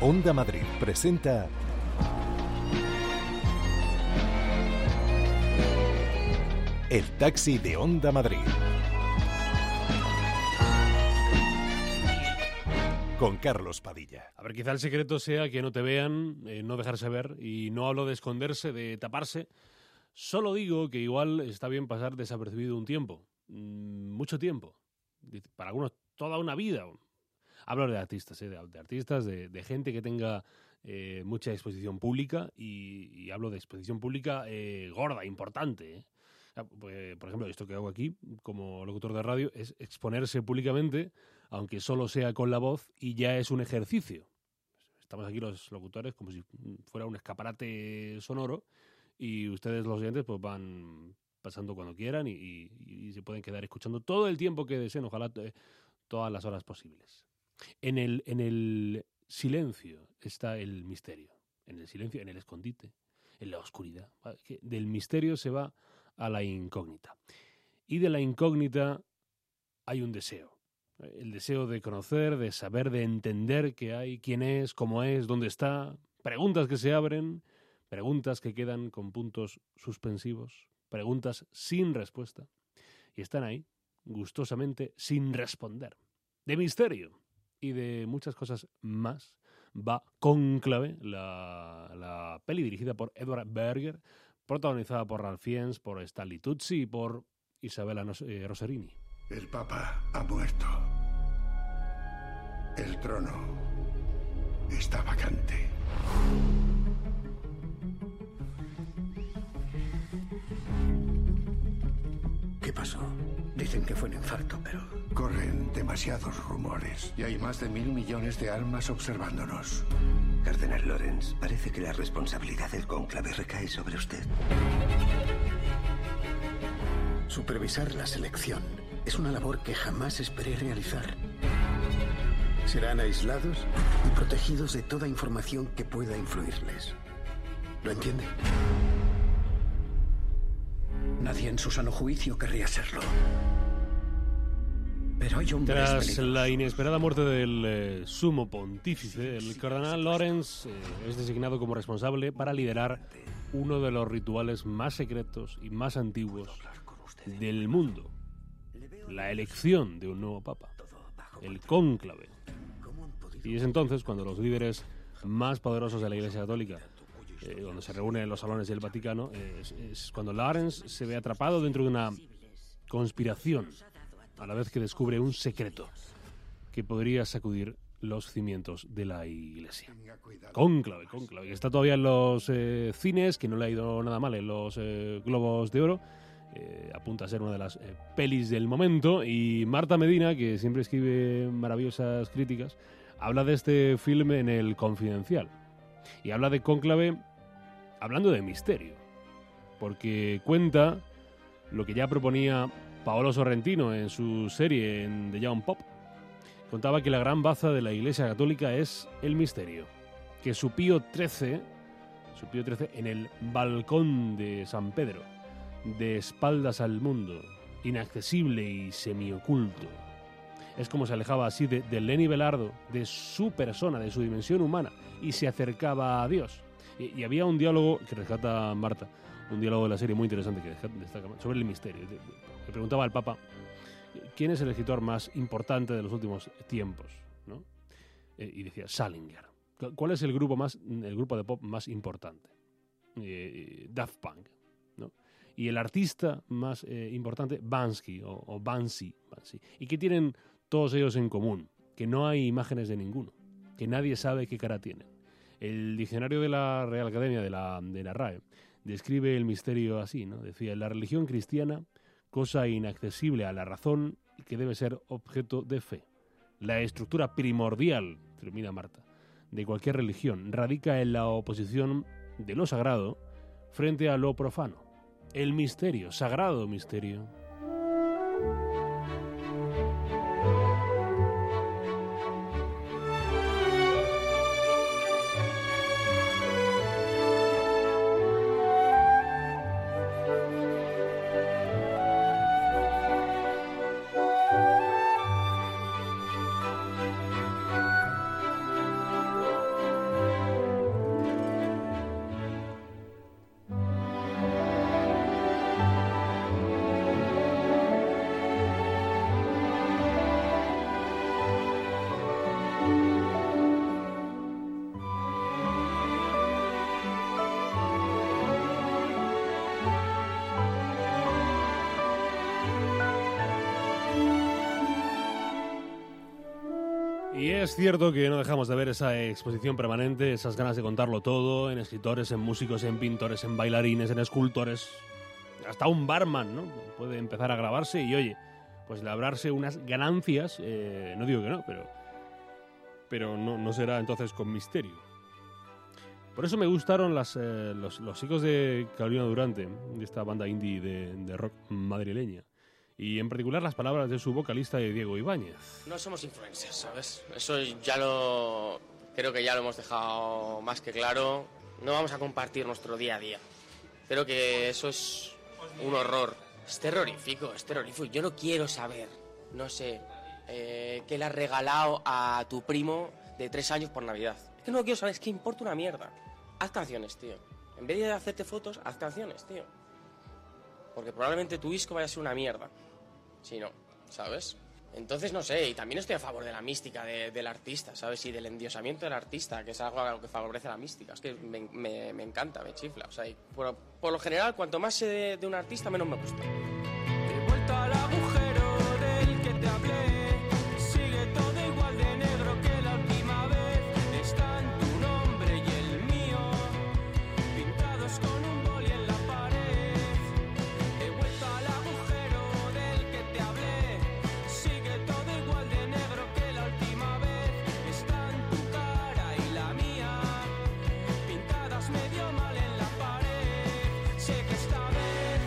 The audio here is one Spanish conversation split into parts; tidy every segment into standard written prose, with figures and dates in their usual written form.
Onda Madrid presenta El Taxi de Onda Madrid. Con Carlos Padilla. A ver, quizá el secreto sea que no te vean, no dejarse ver, y no hablo de esconderse, de taparse. Solo digo que igual está bien pasar desapercibido un tiempo, mucho tiempo, para algunos toda una vida. Hablo de artistas, de artistas, de gente que tenga mucha exposición pública y hablo de exposición pública gorda, importante. Por ejemplo, esto que hago aquí como locutor de radio es exponerse públicamente, aunque solo sea con la voz, y ya es un ejercicio. Estamos aquí los locutores como si fuera un escaparate sonoro y ustedes, los oyentes, pues van pasando cuando quieran y se pueden quedar escuchando todo el tiempo que deseen, ojalá todas las horas posibles. En el silencio está el misterio. En el silencio, en el escondite, en la oscuridad. Del misterio se va a la incógnita. Y de la incógnita hay un deseo. El deseo de conocer, de saber, de entender qué hay, quién es, cómo es, dónde está. Preguntas que se abren, preguntas que quedan con puntos suspensivos, preguntas sin respuesta. Y están ahí, gustosamente, sin responder. De misterio y de muchas cosas más va Cónclave, la peli dirigida por Edward Berger, protagonizada por Ralph Fiennes, por Stanley Tucci y por Isabella Rossellini. El Papa ha muerto. El trono está vacante. ¿Qué pasó? Dicen que fue un infarto, pero... Corren demasiados rumores y hay más de 1.000 millones de almas observándonos. Cardenal Lawrence, parece que la responsabilidad del cónclave recae sobre usted. Supervisar la selección es una labor que jamás esperé realizar. Serán aislados y protegidos de toda información que pueda influirles. ¿Lo entiende? Nadie en su sano juicio querría serlo. Pero hay hombres Tras peligrosos. la inesperada muerte del sumo pontífice, el cardenal Lawrence es designado como responsable para liderar uno de los rituales más secretos y más antiguos del mundo. La elección de un nuevo papa, el cónclave. Y es entonces cuando los líderes más poderosos de la Iglesia Católica, cuando se reúnen en los salones del Vaticano, es cuando Lawrence se ve atrapado dentro de una conspiración, a la vez que descubre un secreto que podría sacudir los cimientos de la Iglesia. Cónclave, que está todavía en los cines, que no le ha ido nada mal en los Globos de Oro. Apunta a ser una de las pelis del momento, y Marta Medina, que siempre escribe maravillosas críticas, habla de este filme en El Confidencial y habla de Cónclave hablando de misterio, porque cuenta lo que ya proponía Paolo Sorrentino en su serie en The Young Pop. Contaba que la gran baza de la Iglesia Católica es el misterio, que su Pío XIII en el balcón de San Pedro, de espaldas al mundo, inaccesible y semioculto. Es como se alejaba así de Lenny Belardo, de su persona, de su dimensión humana, y se acercaba a Dios. Y había un diálogo que rescata Marta, un diálogo de la serie muy interesante que destaca sobre el misterio. Le preguntaba al Papa quién es el escritor más importante de los últimos tiempos, ¿no? Y decía Salinger. ¿Cuál es el grupo de pop más importante? Daft Punk, ¿no? Y el artista más importante, Banksy o Banksy. ¿Y qué tienen todos ellos en común? Que no hay imágenes de ninguno, que nadie sabe qué cara tienen. El diccionario de la Real Academia de la RAE describe el misterio así, ¿no? Decía: la religión cristiana, cosa inaccesible a la razón y que debe ser objeto de fe. La estructura primordial, termina Marta, de cualquier religión radica en la oposición de lo sagrado frente a lo profano. El misterio, sagrado misterio. Y es cierto que no dejamos de ver esa exposición permanente, esas ganas de contarlo todo, en escritores, en músicos, en pintores, en bailarines, en escultores. Hasta un barman, ¿no? Puede empezar a grabarse y, oye, pues labrarse unas ganancias, no digo que no, pero no será entonces con misterio. Por eso me gustaron los hijos de Carolina Durante, de esta banda indie de rock madrileña. Y en particular las palabras de su vocalista Diego Ibáñez. No somos influencers, ¿sabes? Eso creo que ya lo hemos dejado más que claro. No vamos a compartir nuestro día a día. Creo que eso es un horror. Es terrorífico. Yo no quiero saber, no sé, qué le has regalado a tu primo de 3 años por Navidad. Es que no lo quiero saber, es que importa una mierda. Haz canciones, tío. En vez de hacerte fotos, haz canciones, tío. Porque probablemente tu disco vaya a ser una mierda. Si no, ¿sabes? Entonces, no sé, y también estoy a favor de la mística del artista, ¿sabes? Y del endiosamiento del artista, que es algo que favorece la mística. Es que me encanta, me chifla. O sea, y por lo general, cuanto más sé de un artista, menos me gusta. He vuelto al agujero del que te hablé. Sigue todo igual de negro que la última vez. Están tu nombre y el mío, pintados con un boli en la pared. He vuelto al agujero del que te hablé. Sigue todo igual de negro que la última vez. Están tu cara y la mía, pintadas medio mal en la pared. Sé que esta vez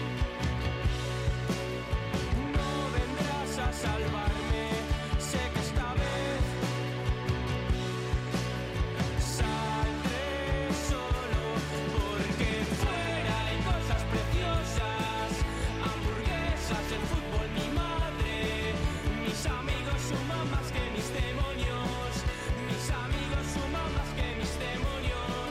no vendrás a salvarme. Sé que esta vez saldré solo, porque fuera hay cosas preciosas, hamburguesas, el fútbol, mi madre. Mis amigos suman más que mis demonios. Mis amigos suman más que mis demonios.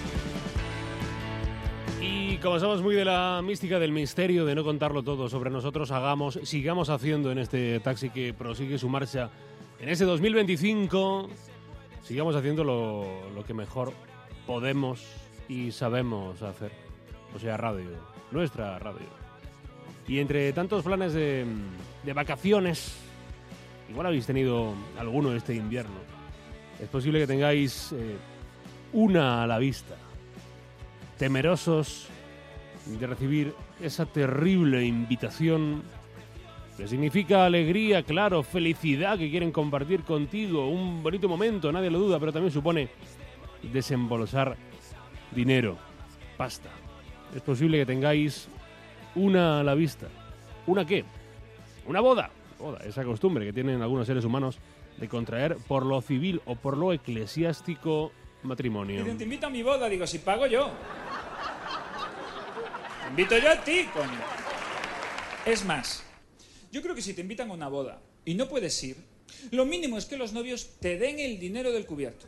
Y como somos muy de la mística del misterio, de no contarlo todo sobre nosotros, sigamos haciendo en este taxi que prosigue su marcha en este 2025, sigamos haciendo lo que mejor podemos y sabemos hacer, o sea, radio, nuestra radio. Y entre tantos planes de vacaciones, igual habéis tenido alguno este invierno, es posible que tengáis una a la vista, temerosos de recibir esa terrible invitación que significa alegría, claro, felicidad, que quieren compartir contigo, un bonito momento, nadie lo duda, pero también supone desembolsar dinero, pasta. Es posible que tengáis una a la vista. ¿Una qué? Una boda. Esa costumbre que tienen algunos seres humanos de contraer por lo civil o por lo eclesiástico matrimonio. Dicen, te invito a mi boda, digo, si pago yo. Te invito yo a ti, coño. Es más, yo creo que si te invitan a una boda y no puedes ir, lo mínimo es que los novios te den el dinero del cubierto.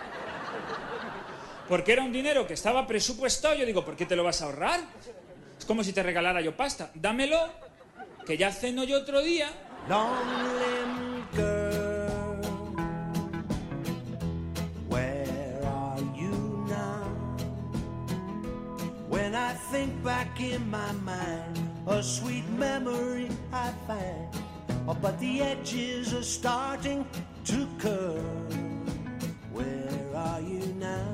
Porque era un dinero que estaba presupuestado. Yo digo, ¿por qué te lo vas a ahorrar? Es como si te regalara yo pasta. Dámelo, que ya ceno yo otro día. Lonely girl, where are you now? When I think back in my mind, a sweet memory I find, oh, but the edges are starting to curl. Where are you now?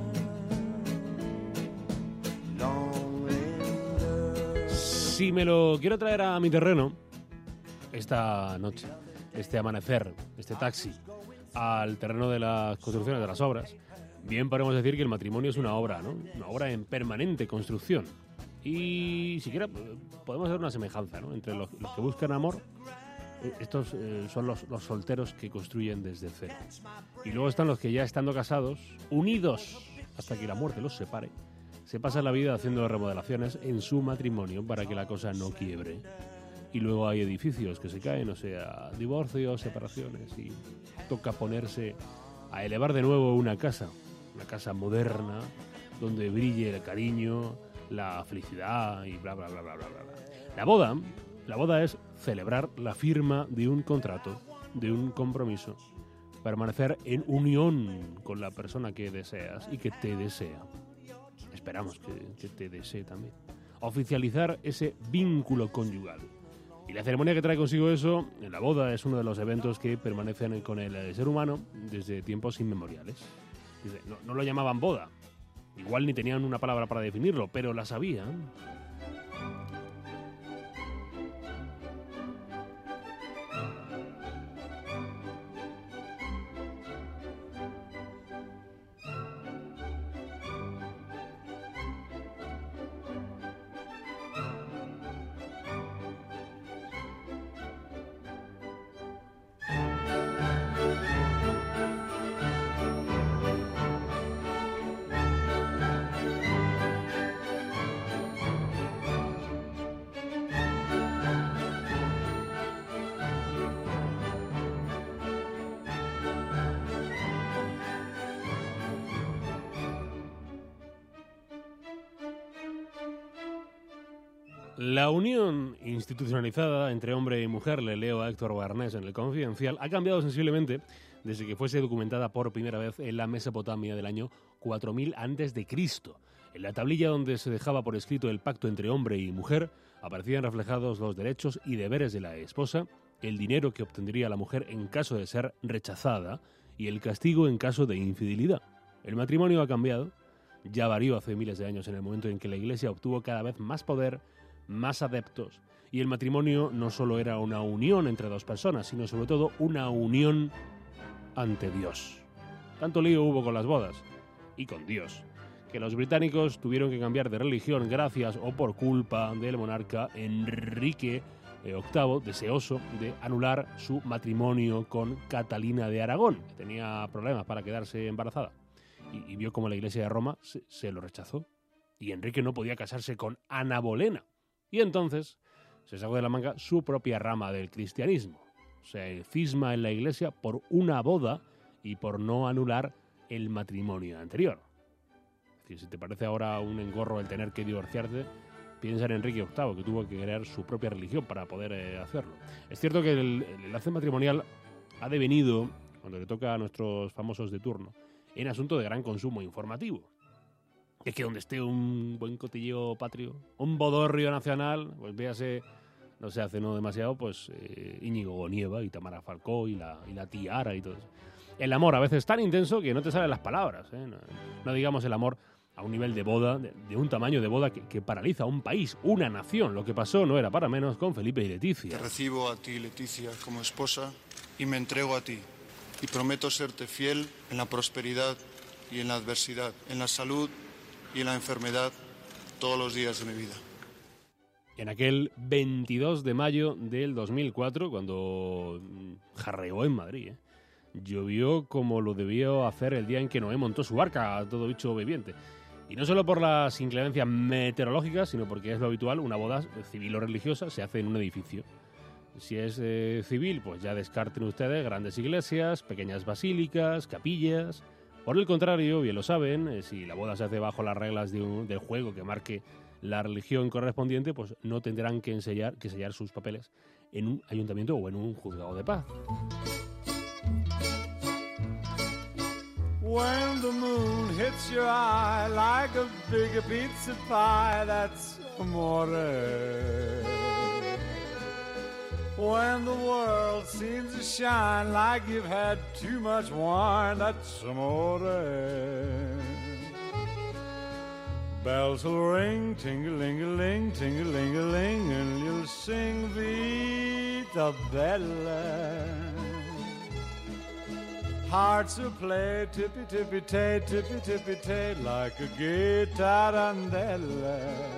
Lonely girl. Si me lo quiero traer a mi terreno esta noche, este amanecer, este taxi, al terreno de las construcciones, de las obras, bien podemos decir que el matrimonio es una obra, ¿no? Una obra en permanente construcción. Y siquiera podemos hacer una semejanza, ¿no? Entre los que buscan amor, estos son los solteros que construyen desde cero. Y luego están los que ya estando casados, unidos hasta que la muerte los separe, se pasan la vida haciendo remodelaciones en su matrimonio para que la cosa no quiebre. Y luego hay edificios que se caen, o sea, divorcios, separaciones, y toca ponerse a elevar de nuevo una casa moderna, donde brille el cariño, la felicidad y bla, bla, bla, bla, bla, bla. La boda es celebrar la firma de un contrato, de un compromiso, permanecer en unión con la persona que deseas y que te desea. Esperamos que te desee también. Oficializar ese vínculo conyugal. Y la ceremonia que trae consigo eso, la boda, es uno de los eventos que permanecen con el ser humano desde tiempos inmemoriales. Dice, no lo llamaban boda, igual ni tenían una palabra para definirlo, pero la sabían. La unión institucionalizada entre hombre y mujer, le leo a Héctor Barnés en El Confidencial, ha cambiado sensiblemente desde que fuese documentada por primera vez en la Mesopotamia del año 4000 a.C. En la tablilla donde se dejaba por escrito el pacto entre hombre y mujer, aparecían reflejados los derechos y deberes de la esposa, el dinero que obtendría la mujer en caso de ser rechazada y el castigo en caso de infidelidad. El matrimonio ha cambiado, ya varió hace miles de años en el momento en que la Iglesia obtuvo cada vez más poder, más adeptos, y el matrimonio no solo era una unión entre dos personas, sino sobre todo una unión ante Dios. Tanto lío hubo con las bodas, y con Dios, que los británicos tuvieron que cambiar de religión gracias o por culpa del monarca Enrique VIII, deseoso de anular su matrimonio con Catalina de Aragón, que tenía problemas para quedarse embarazada, y vio como la Iglesia de Roma se lo rechazó, y Enrique no podía casarse con Ana Bolena. Y entonces se sacó de la manga su propia rama del cristianismo. Se cisma en la Iglesia por una boda y por no anular el matrimonio anterior. Es decir, si te parece ahora un engorro el tener que divorciarte, piensa en Enrique VIII, que tuvo que crear su propia religión para poder hacerlo. Es cierto que el enlace matrimonial ha devenido, cuando le toca a nuestros famosos de turno, en asunto de gran consumo informativo. Es que donde esté un buen cotilleo patrio, un bodorrio nacional, pues véase, no sé, hace no demasiado, pues Íñigo Gonieva y Tamara Falcó y la tiara y todo eso. El amor a veces tan intenso que no te salen las palabras, ¿eh? No digamos el amor a un nivel de boda, de un tamaño de boda que paraliza a un país, una nación. Lo que pasó no era para menos con Felipe y Leticia. Te recibo a ti, Leticia, como esposa y me entrego a ti. Y prometo serte fiel en la prosperidad y en la adversidad, en la salud y en la enfermedad, todos los días de mi vida. En aquel 22 de mayo del 2004, cuando jarreó en Madrid, llovió como lo debió hacer el día en que Noé montó su barca a todo bicho viviente. Y no solo por las inclemencias meteorológicas, sino porque es lo habitual, una boda civil o religiosa se hace en un edificio. Si es civil, pues ya descarten ustedes grandes iglesias, pequeñas basílicas, capillas. Por el contrario, bien lo saben, si la boda se hace bajo las reglas del juego que marque la religión correspondiente, pues no tendrán que sellar sus papeles en un ayuntamiento o en un juzgado de paz. When the moon hits your eye like a big pizza pie, that's amore. When the world seems to shine like you've had too much wine, that's amore. Bells will ring, ting-a-ling-a-ling, ting-a-ling-a-ling, and you'll sing Vita Bella. Hearts will play tippy-tippy-tay, tippy-tippy-tay, like a guitarandella.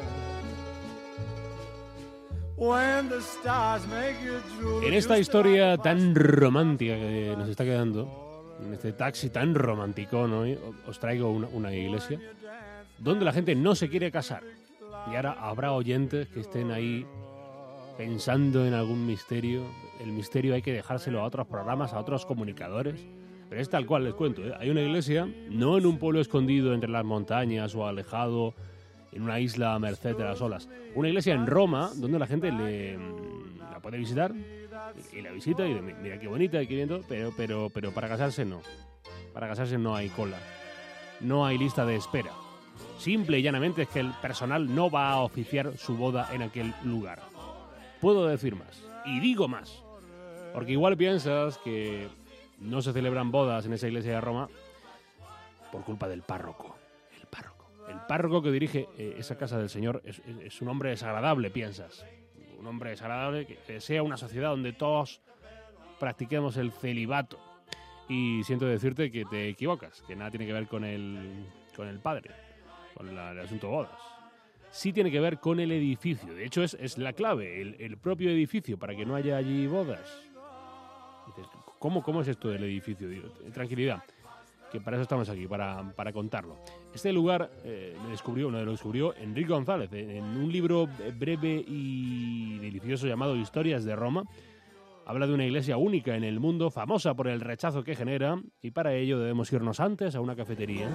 En esta historia tan romántica que nos está quedando, en este taxi tan romántico, ¿no?, os traigo una iglesia donde la gente no se quiere casar. Y ahora habrá oyentes que estén ahí pensando en algún misterio. El misterio hay que dejárselo a otros programas, a otros comunicadores. Pero es tal cual, les cuento, ¿eh? Hay una iglesia, no en un pueblo escondido entre las montañas o alejado en una isla a merced de las olas. Una iglesia en Roma donde la gente la puede visitar y la visita y dice, mira qué bonita y qué bien todo, pero para casarse no. Para casarse no hay cola, no hay lista de espera. Simple y llanamente es que el personal no va a oficiar su boda en aquel lugar. puedo decir más. Y digo más. Porque igual piensas que no se celebran bodas en esa iglesia de Roma por culpa del párroco. El párroco que dirige esa casa del Señor es un hombre desagradable, piensas. Un hombre desagradable que desea una sociedad donde todos practiquemos el celibato. Y siento decirte que te equivocas, que nada tiene que ver con el padre, con el asunto bodas. Sí tiene que ver con el edificio. De hecho, es la clave, el propio edificio, para que no haya allí bodas. Dices, ¿cómo es esto del edificio? Digo, tranquilidad, que para eso estamos aquí, para contarlo. Este lugar lo descubrió Enrique González en un libro breve y delicioso llamado Historias de Roma. Habla de una iglesia única en el mundo, famosa por el rechazo que genera, y para ello debemos irnos antes a una cafetería.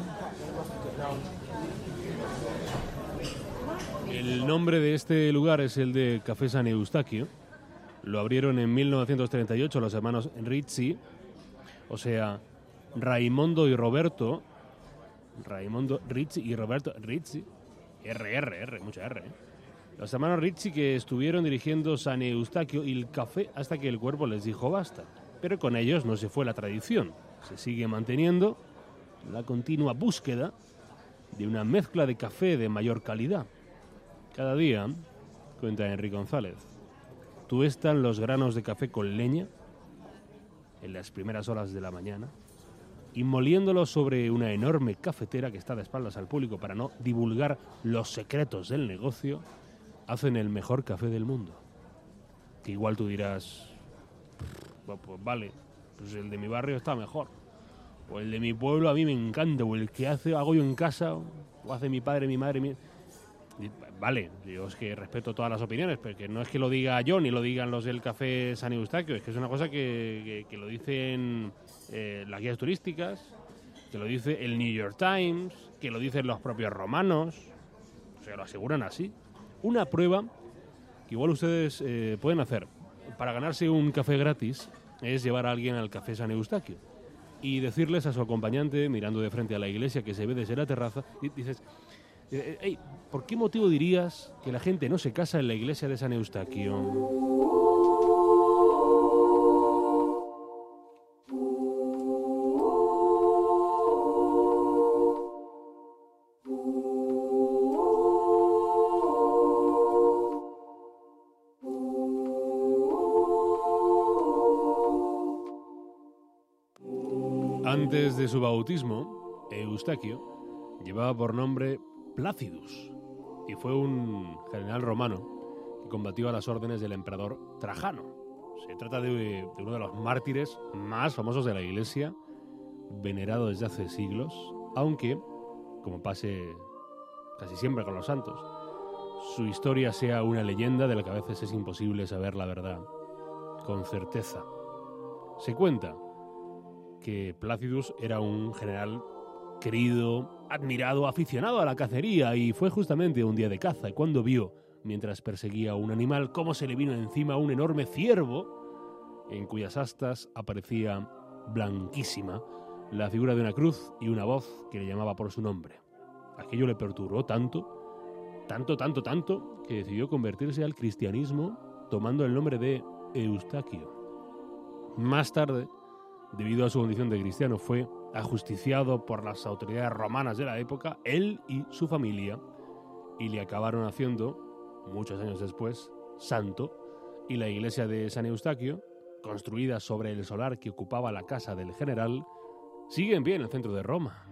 El nombre de este lugar es el de Café San Eustaquio. Lo abrieron en 1938 los hermanos Ricci, o sea, Raimondo Ricci y Roberto Ricci, mucha R, ¿eh? Los hermanos Ricci, que estuvieron dirigiendo San Eustaquio y el café hasta que el cuerpo les dijo basta. Pero con ellos no se fue la tradición. Se sigue manteniendo la continua búsqueda de una mezcla de café de mayor calidad. Cada día, cuenta Enrique González, tuestan los granos de café con leña en las primeras horas de la mañana y moliéndolos sobre una enorme cafetera que está de espaldas al público para no divulgar los secretos del negocio, hacen el mejor café del mundo. Que igual tú dirás, pues vale, pues el de mi barrio está mejor, o el de mi pueblo a mí me encanta, o el que hago yo en casa, o hace mi padre, mi madre, Vale, yo es que respeto todas las opiniones, pero que no es que lo diga yo ni lo digan los del Café San Eustaquio, es que es una cosa que lo dicen las guías turísticas, que lo dice el New York Times, que lo dicen los propios romanos, o sea, lo aseguran así. Una prueba que igual ustedes pueden hacer para ganarse un café gratis es llevar a alguien al Café San Eustaquio y decirles a su acompañante, mirando de frente a la iglesia que se ve desde la terraza, dices... Hey, ¿por qué motivo dirías que la gente no se casa en la iglesia de San Eustaquio? Antes de su bautismo, Eustaquio llevaba por nombre Placidus, y fue un general romano que combatió a las órdenes del emperador Trajano. Se trata de uno de los mártires más famosos de la Iglesia, venerado desde hace siglos, aunque, como pase casi siempre con los santos, su historia sea una leyenda de la que a veces es imposible saber la verdad con certeza. Se cuenta que Placidus era un general querido, admirado, aficionado a la cacería, y fue justamente un día de caza cuando vio, mientras perseguía un animal, cómo se le vino encima un enorme ciervo en cuyas astas aparecía blanquísima la figura de una cruz y una voz que le llamaba por su nombre. Aquello le perturbó tanto, que decidió convertirse al cristianismo tomando el nombre de Eustaquio. Más tarde, debido a su condición de cristiano, fue ajusticiado por las autoridades romanas de la época, él y su familia, y le acabaron haciendo, muchos años después, santo, y la iglesia de San Eustaquio, construida sobre el solar que ocupaba la casa del general, sigue en pie en el centro de Roma.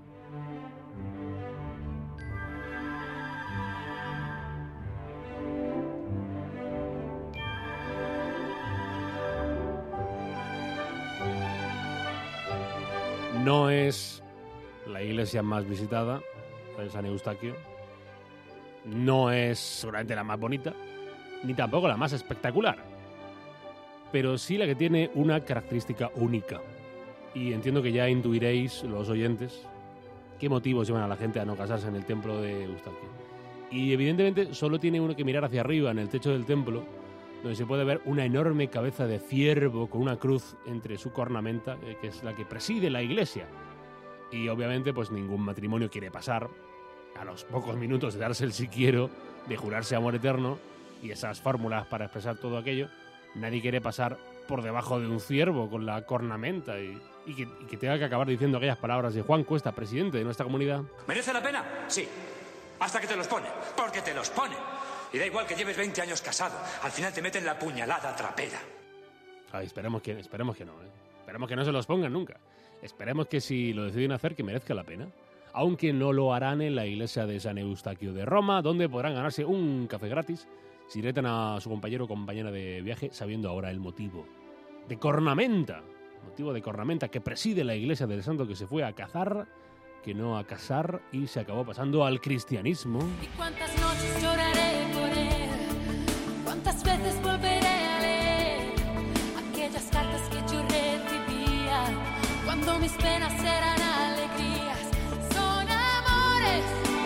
No es la iglesia más visitada, la de San Eustaquio. No es seguramente la más bonita, ni tampoco la más espectacular. Pero sí la que tiene una característica única. Y entiendo que ya intuiréis, los oyentes, qué motivos llevan a la gente a no casarse en el templo de Eustaquio. Y evidentemente solo tiene uno que mirar hacia arriba, en el techo del templo, donde se puede ver una enorme cabeza de ciervo con una cruz entre su cornamenta, que es la que preside la iglesia. Y obviamente pues ningún matrimonio quiere pasar, a los pocos minutos de darse el sí quiero, de jurarse amor eterno, y esas fórmulas para expresar todo aquello, nadie quiere pasar por debajo de un ciervo con la cornamenta y que tenga que acabar diciendo aquellas palabras de Juan Cuesta, presidente de nuestra comunidad. ¿Merece la pena? Sí. Hasta que te los pone. Porque te los pone. Y da igual que lleves 20 años casado. Al final te meten la puñalada trapera. Ay, esperemos que no, ¿eh? Esperemos que no se los pongan nunca. Esperemos que si lo deciden hacer, que merezca la pena. Aunque no lo harán en la iglesia de San Eustaquio de Roma, donde podrán ganarse un café gratis si retan a su compañero o compañera de viaje, sabiendo ahora el motivo de cornamenta. Motivo de cornamenta que preside la iglesia del santo que se fue a cazar, que no a casar, y se acabó pasando al cristianismo. ¿Y cuántas noches lloraré por él? ¿Cuántas veces volveré a leer aquellas cartas que yo recibía cuando mis penas eran alegrías? Son amores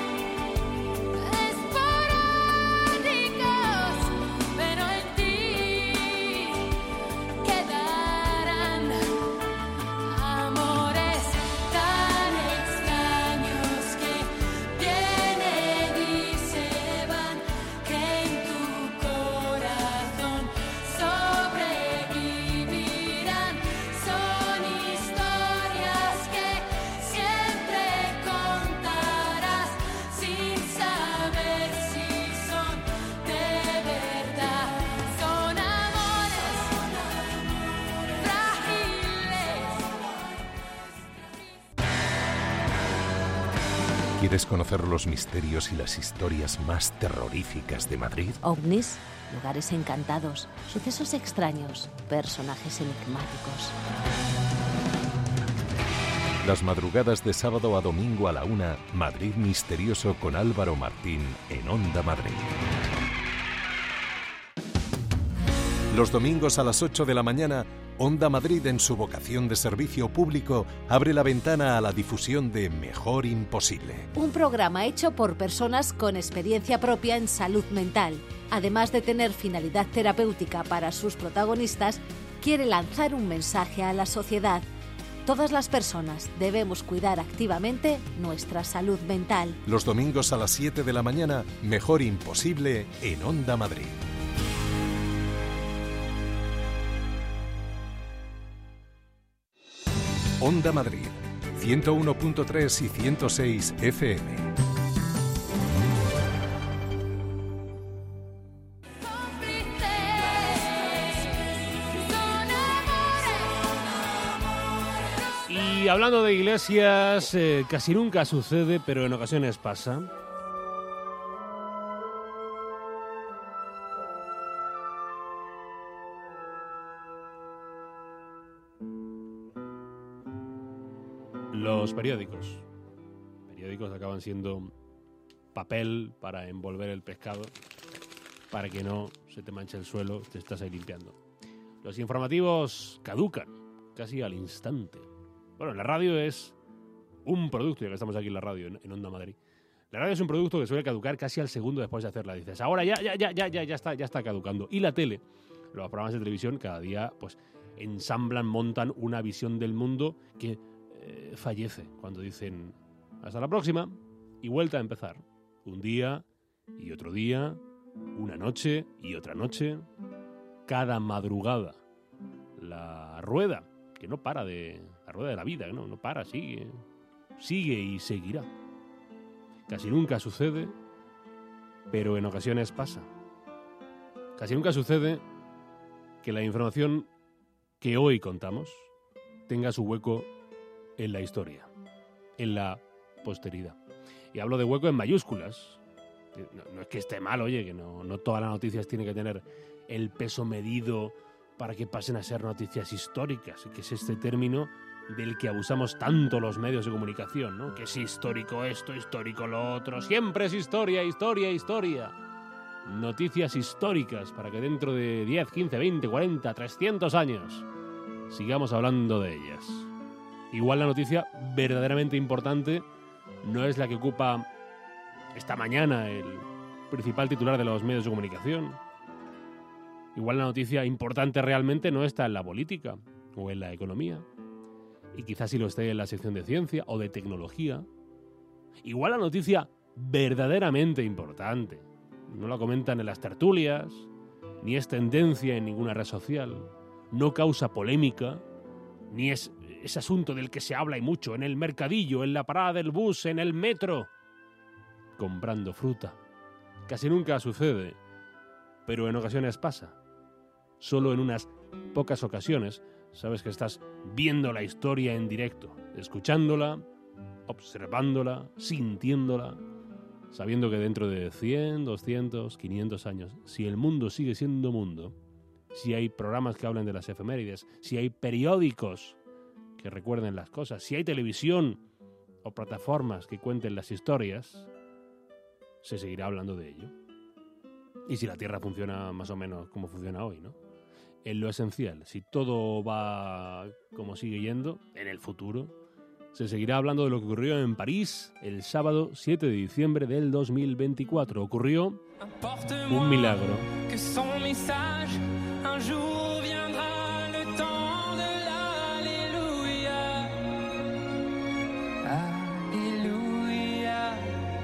esporádicos, pero en ti quedarán amores tan extraños que vienen y se van, que en tu corazón sobrevivirán. Son historias que siempre contarás sin saber si son de verdad. Son amores frágiles. ¿Quieres conocer los misterios y las historias más terroríficas de Madrid? OVNIs, lugares encantados, sucesos extraños, personajes enigmáticos. Las madrugadas de sábado a domingo a la 1, Madrid Misterioso con Álvaro Martín en Onda Madrid. Los domingos a las 8 de la mañana, Onda Madrid, en su vocación de servicio público, abre la ventana a la difusión de Mejor Imposible. Un programa hecho por personas con experiencia propia en salud mental. Además de tener finalidad terapéutica para sus protagonistas, quiere lanzar un mensaje a la sociedad. Todas las personas debemos cuidar activamente nuestra salud mental. Los domingos a las 7 de la mañana, Mejor Imposible en Onda Madrid. Onda Madrid, 101.3 y 106 FM. Y hablando de iglesias, casi nunca sucede, pero en ocasiones pasa. Los periódicos acaban siendo papel para envolver el pescado, para que no se te manche el suelo, te estás ahí limpiando. Los informativos caducan casi al instante. Bueno, la radio es un producto, ya que estamos aquí en la radio, en Onda Madrid. La radio es un producto que suele caducar casi al segundo después de hacerla. Dices, ahora ya está caducando. Y la tele, los programas de televisión, cada día pues ensamblan, montan una visión del mundo que fallece cuando dicen hasta la próxima y vuelta a empezar. Un día y otro día, una noche y otra noche, cada madrugada. La rueda, que no para la rueda de la vida, no para, sigue y seguirá. Casi nunca sucede, pero en ocasiones pasa. Casi nunca sucede que la información que hoy contamos tenga su hueco en la historia, en la posteridad. Y hablo de hueco en mayúsculas. No es que esté mal, oye, que no todas las noticias tienen que tener el peso medido para que pasen a ser noticias históricas, que es este término del que abusamos tanto los medios de comunicación, ¿no? Que es histórico esto, histórico lo otro, siempre es historia, historia, historia. Noticias históricas para que dentro de 10, 15, 20, 40, 300 años sigamos hablando de ellas. Igual la noticia verdaderamente importante no es la que ocupa esta mañana el principal titular de los medios de comunicación. Igual la noticia importante realmente no está en la política o en la economía. Y quizás sí lo esté en la sección de ciencia o de tecnología. Igual la noticia verdaderamente importante no la comentan en las tertulias, ni es tendencia en ninguna red social, no causa polémica, ni es ese asunto del que se habla y mucho en el mercadillo, en la parada del bus, en el metro, comprando fruta. Casi nunca sucede, pero en ocasiones pasa. Solo en unas pocas ocasiones sabes que estás viendo la historia en directo, escuchándola, observándola, sintiéndola, sabiendo que dentro de 100, 200, 500 años, si el mundo sigue siendo mundo, si hay programas que hablen de las efemérides, si hay periódicos que recuerden las cosas, si hay televisión o plataformas que cuenten las historias, se seguirá hablando de ello. Y si la Tierra funciona más o menos como funciona hoy, ¿no? En lo esencial, si todo va como sigue yendo, en el futuro, se seguirá hablando de lo que ocurrió en París el sábado 7 de diciembre del 2024. Ocurrió un milagro. Que son message, un jour viendra le temps de l'alléluia. Alléluia.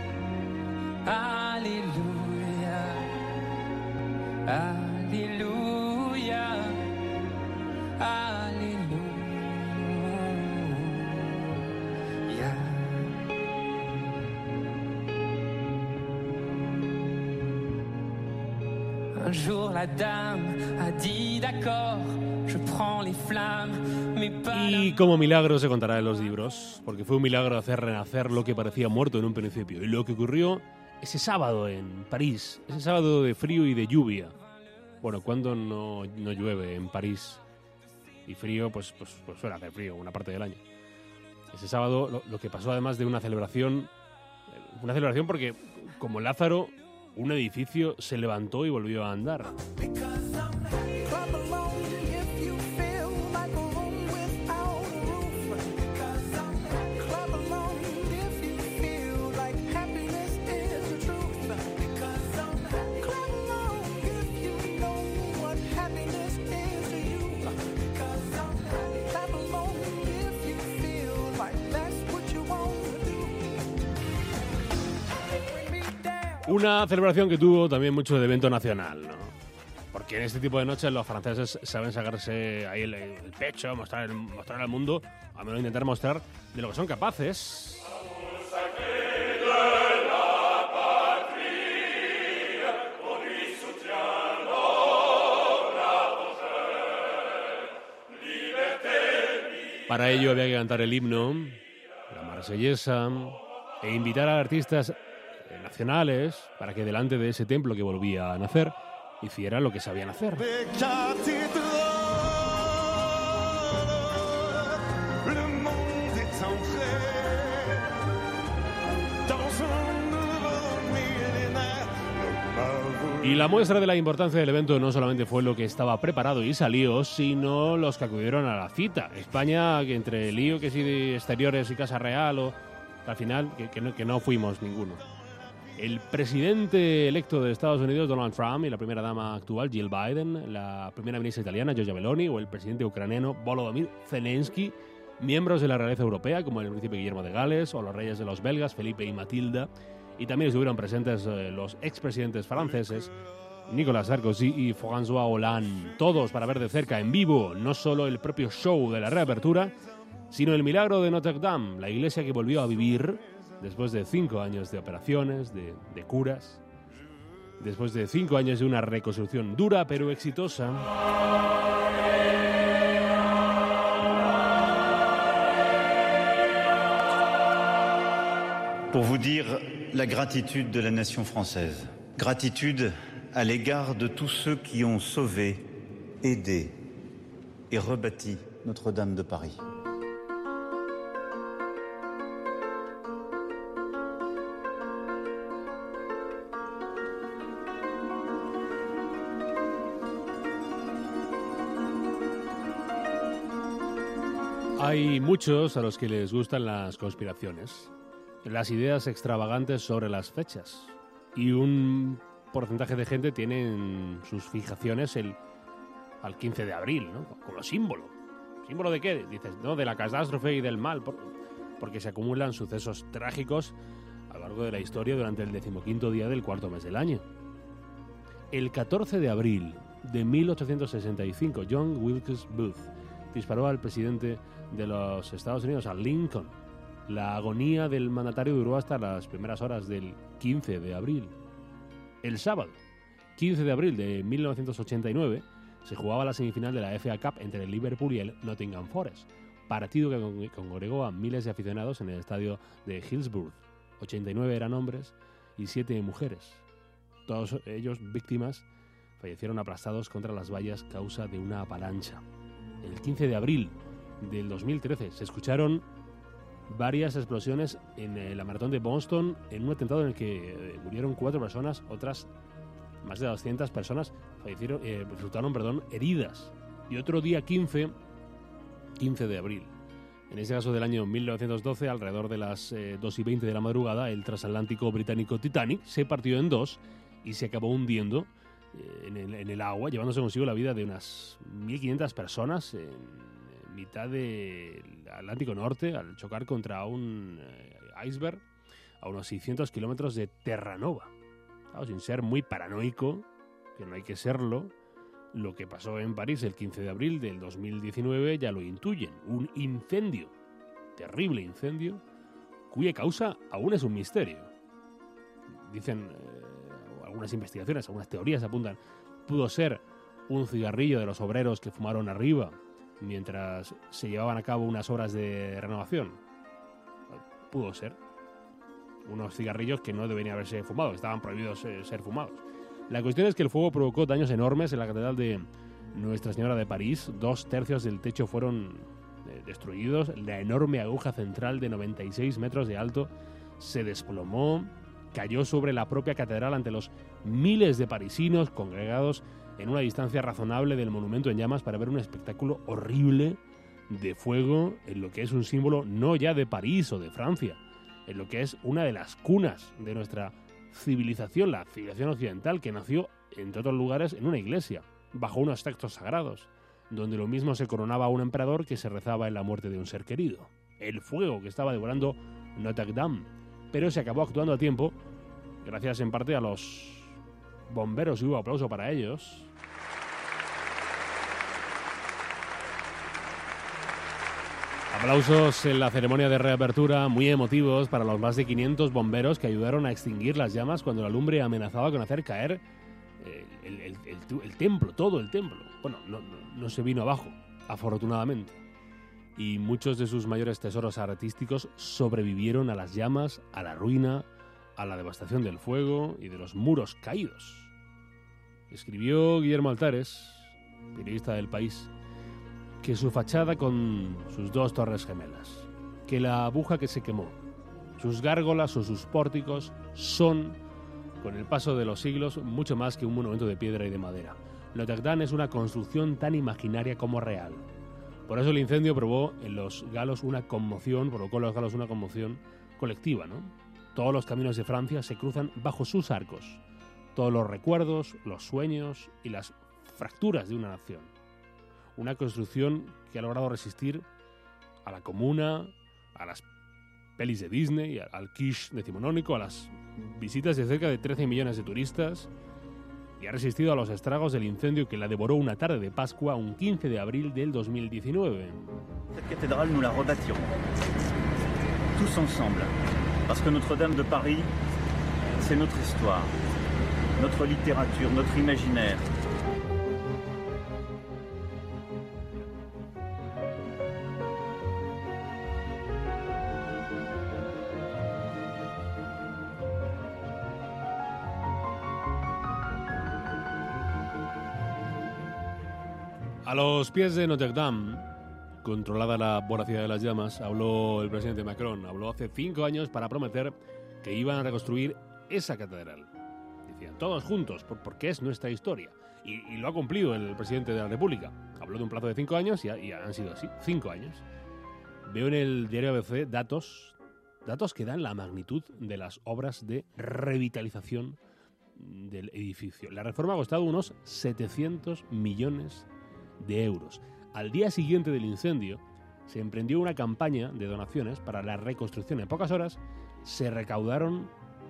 Alléluia. Alléluia. Alléluia. Un jour la dame a dit d'accord, je prends les flammes, mais pas... Y como milagro se contará en los libros, porque fue un milagro hacer renacer lo que parecía muerto en un principio. Y lo que ocurrió ese sábado en París, ese sábado de frío y de lluvia. Bueno, cuando no llueve en París y frío, pues suele hacer frío una parte del año. Ese sábado lo que pasó, además de una celebración porque, como Lázaro, un edificio se levantó y volvió a andar. Una celebración que tuvo también mucho de evento nacional, ¿no? Porque en este tipo de noches los franceses saben sacarse ahí el pecho, mostrar al mundo, al menos intentar mostrar de lo que son capaces. Para ello había que cantar el himno, la marsellesa, e invitar a artistas nacionales para que delante de ese templo que volvía a nacer hicieran lo que sabían hacer. Y la muestra de la importancia del evento no solamente fue lo que estaba preparado y salió, sino los que acudieron a la cita. España, que entre el lío que sí de exteriores y Casa Real, o al final que no fuimos ninguno. El presidente electo de Estados Unidos, Donald Trump, y la primera dama actual, Jill Biden, la primera ministra italiana, Giorgia Meloni, o el presidente ucraniano, Volodymyr Zelensky, miembros de la realeza europea, como el príncipe Guillermo de Gales, o los reyes de los belgas, Felipe y Matilda, y también estuvieron presentes los expresidentes franceses, Nicolas Sarkozy y François Hollande, todos para ver de cerca, en vivo, no solo el propio show de la reapertura, sino el milagro de Notre Dame, la iglesia que volvió a vivir después de 5 años de operaciones, de curas, después de 5 años de una reconstrucción dura pero exitosa. Pour vous dire la gratitude de la nation française. Gratitude à l'égard de tous ceux qui ont sauvé, aidé et rebâti Notre-Dame de Paris. Hay muchos a los que les gustan las conspiraciones, las ideas extravagantes sobre las fechas, y un porcentaje de gente tiene en sus fijaciones al 15 de abril, ¿no? Como símbolo. ¿Símbolo de qué? Dices, no, de la catástrofe y del mal, porque se acumulan sucesos trágicos a lo largo de la historia durante el 15º día del cuarto mes del año. El 14 de abril de 1865, John Wilkes Booth disparó al presidente de los Estados Unidos, a Lincoln. La agonía del mandatario duró hasta las primeras horas del 15 de abril. El sábado, 15 de abril de 1989, se jugaba la semifinal de la FA Cup entre el Liverpool y el Nottingham Forest, partido que congregó a miles de aficionados en el estadio de Hillsborough. 89 eran hombres y 7 mujeres. Todos ellos víctimas fallecieron aplastados contra las vallas causa de una avalancha. El 15 de abril del 2013 se escucharon varias explosiones en la maratón de Boston, en un atentado en el que murieron 4 personas, otras más de 200 personas resultaron heridas. Y otro día 15 de abril, en ese caso del año 1912, alrededor de las 2:20 de la madrugada, el transatlántico británico Titanic se partió en dos y se acabó hundiendo en el agua, llevándose consigo la vida de unas 1.500 personas en mitad del Atlántico Norte al chocar contra un iceberg a unos 600 kilómetros de Terranova. Claro, sin ser muy paranoico, que no hay que serlo, lo que pasó en París el 15 de abril del 2019 ya lo intuyen. Un incendio, terrible incendio, cuya causa aún es un misterio. Dicen algunas investigaciones, algunas teorías apuntan, pudo ser un cigarrillo de los obreros que fumaron arriba mientras se llevaban a cabo unas obras de renovación. Pudo ser. Unos cigarrillos que no deberían haberse fumado, estaban prohibidos ser fumados. La cuestión es que el fuego provocó daños enormes en la Catedral de Nuestra Señora de París. 2/3 del techo fueron destruidos. La enorme aguja central de 96 metros de alto se desplomó, cayó sobre la propia catedral ante los miles de parisinos congregados en una distancia razonable del monumento en llamas para ver un espectáculo horrible de fuego en lo que es un símbolo no ya de París o de Francia, en lo que es una de las cunas de nuestra civilización, la civilización occidental, que nació, entre otros lugares, en una iglesia, bajo unos textos sagrados, donde lo mismo se coronaba a un emperador que se rezaba en la muerte de un ser querido. El fuego que estaba devorando Notre Dame, pero se acabó actuando a tiempo, gracias en parte a los bomberos, y hubo aplauso para ellos. Aplausos en la ceremonia de reapertura, muy emotivos para los más de 500 bomberos que ayudaron a extinguir las llamas cuando la lumbre amenazaba con hacer caer el templo, todo el templo. Bueno, no se vino abajo, afortunadamente. Y muchos de sus mayores tesoros artísticos sobrevivieron a las llamas, a la ruina, a la devastación del fuego y de los muros caídos. Escribió Guillermo Altares, periodista del País, que su fachada con sus 2 torres gemelas, que la aguja que se quemó, sus gárgolas o sus pórticos son, con el paso de los siglos, mucho más que un monumento de piedra y de madera. Notre Dame es una construcción tan imaginaria como real. Por eso el incendio provocó en los galos una conmoción colectiva, ¿no? Todos los caminos de Francia se cruzan bajo sus arcos. Todos los recuerdos, los sueños y las fracturas de una nación. Una construcción que ha logrado resistir a la Comuna, a las pelis de Disney, al kitsch decimonónico, a las visitas de cerca de 13 millones de turistas, y ha resistido a los estragos del incendio que la devoró una tarde de Pascua, un 15 de abril del 2019. Cette cathédrale, nous la rebâtirons. Tous ensemble. Parce que Notre-Dame de Paris, c'est notre histoire, notre littérature, notre imaginaire. A los pies de Notre Dame, controlada la voracidad de las llamas, habló el presidente Macron. Habló hace 5 años para prometer que iban a reconstruir esa catedral. Decían, todos juntos, porque es nuestra historia. Y lo ha cumplido el presidente de la República. Habló de un plazo de 5 años y han sido así, 5 años. Veo en el diario ABC datos que dan la magnitud de las obras de revitalización del edificio. La reforma ha costado unos 700 millones de euros. Al día siguiente del incendio se emprendió una campaña de donaciones para la reconstrucción. En pocas horas se recaudaron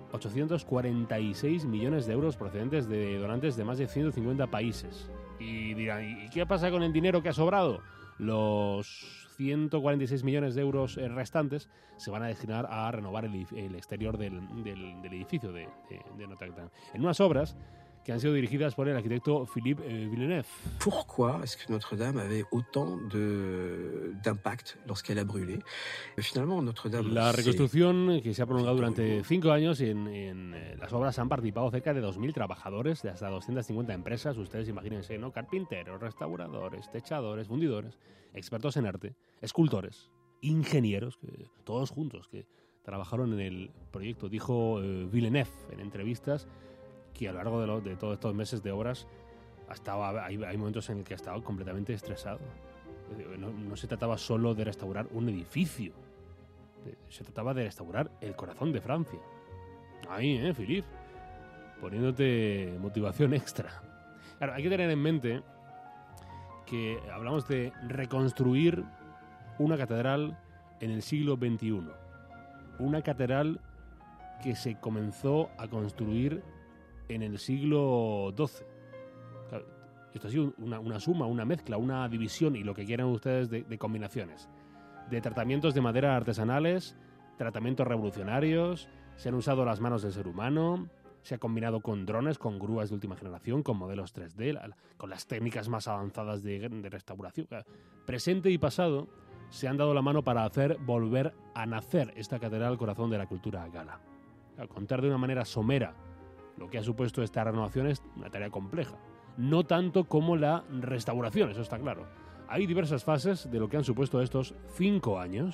846 millones de euros procedentes de donantes de más de 150 países. Y dirán, ¿y qué pasa con el dinero que ha sobrado? Los 146 millones de euros restantes se van a destinar a renovar el exterior del edificio de Notre Dame. En unas obras que han sido dirigidas por el arquitecto Philippe Villeneuve. Pourquoi est-ce que Notre-Dame avait autant d'impact lorsqu'elle a brûlé? Finalement, Notre-Dame... La reconstrucción, que se ha prolongado durante 5 años, y en las obras han participado cerca de 2.000 trabajadores de hasta 250 empresas. Ustedes imagínense, ¿no? Carpinteros, restauradores, techadores, fundidores, expertos en arte, escultores, ingenieros, todos juntos que trabajaron en el proyecto. Dijo Villeneuve en entrevistas que a lo largo de todos estos meses de obras hay momentos en el que ha estado completamente estresado. No se trataba solo de restaurar un edificio, se trataba de restaurar el corazón de Francia. Ahí, Philippe, poniéndote motivación extra. Claro, hay que tener en mente que hablamos de reconstruir una catedral en el siglo XXI. Una catedral que se comenzó a construir en el siglo XII. Claro, esto ha sido una suma, una mezcla, una división y lo que quieran ustedes de combinaciones. De tratamientos de madera artesanales, tratamientos revolucionarios, se han usado las manos del ser humano, se ha combinado con drones, con grúas de última generación, con modelos 3D, con las técnicas más avanzadas de restauración. Presente y pasado se han dado la mano para hacer volver a nacer esta catedral corazón de la cultura gala. Al contar de una manera somera lo que ha supuesto esta renovación es una tarea compleja. No tanto como la restauración, eso está claro. Hay diversas fases de lo que han supuesto estos 5 años.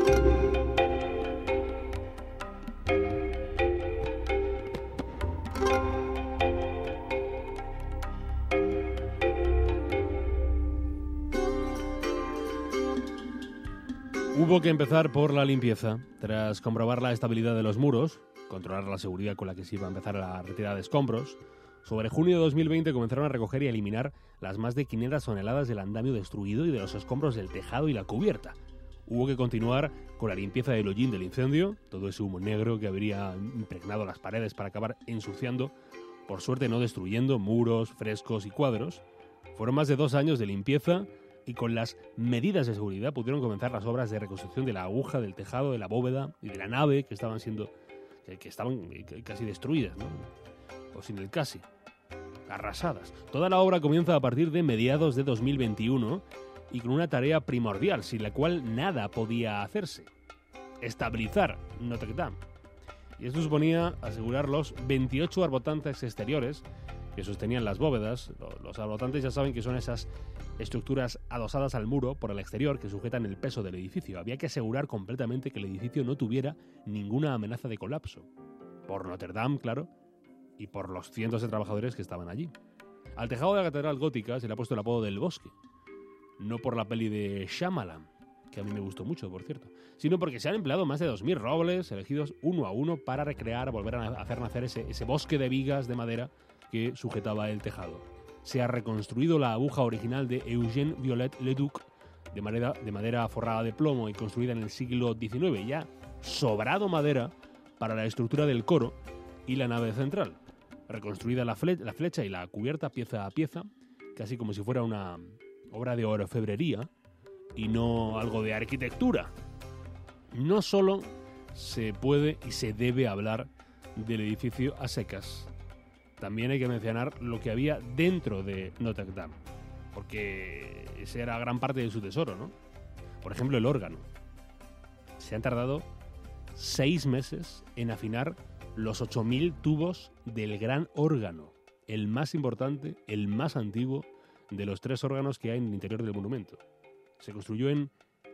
Hubo que empezar por la limpieza. Tras comprobar la estabilidad de los muros, controlar la seguridad con la que se iba a empezar la retirada de escombros, sobre junio de 2020 comenzaron a recoger y a eliminar las más de 500 toneladas del andamio destruido y de los escombros del tejado y la cubierta. Hubo que continuar con la limpieza del hollín del incendio, todo ese humo negro que habría impregnado las paredes para acabar ensuciando, por suerte no destruyendo muros, frescos y cuadros. Fueron más de 2 años de limpieza y con las medidas de seguridad pudieron comenzar las obras de reconstrucción de la aguja, del tejado, de la bóveda y de la nave que estaban casi destruidas, ¿no? O sin el casi, arrasadas. Toda la obra comienza a partir de mediados de 2021 y con una tarea primordial, sin la cual nada podía hacerse: estabilizar Notre Dame. Y esto suponía asegurar los 28 arbotantes exteriores que sostenían las bóvedas. Los arbotantes ya saben que son esas estructuras adosadas al muro por el exterior que sujetan el peso del edificio. Había que asegurar completamente que el edificio no tuviera ninguna amenaza de colapso. Por Notre Dame, claro, y por los cientos de trabajadores que estaban allí. Al tejado de la catedral gótica se le ha puesto el apodo del Bosque. No por la peli de Shyamalan, que a mí me gustó mucho, por cierto, sino porque se han empleado más de 2.000 robles elegidos uno a uno para recrear, volver a hacer nacer ese bosque de vigas de madera que sujetaba el tejado. Se ha reconstruido la aguja original de Eugène Viollet-le-Duc de madera forrada de plomo y construida en el siglo XIX. Ya sobrado madera para la estructura del coro y la nave central. Reconstruida la flecha y la cubierta pieza a pieza, casi como si fuera una obra de orfebrería y no algo de arquitectura. No solo se puede y se debe hablar del edificio a secas. También hay que mencionar lo que había dentro de Notre Dame, porque esa era gran parte de su tesoro, ¿no? Por ejemplo, el órgano. Se han tardado 6 meses en afinar los 8.000 tubos del gran órgano, el más importante, el más antiguo de los 3 órganos que hay en el interior del monumento. Se construyó en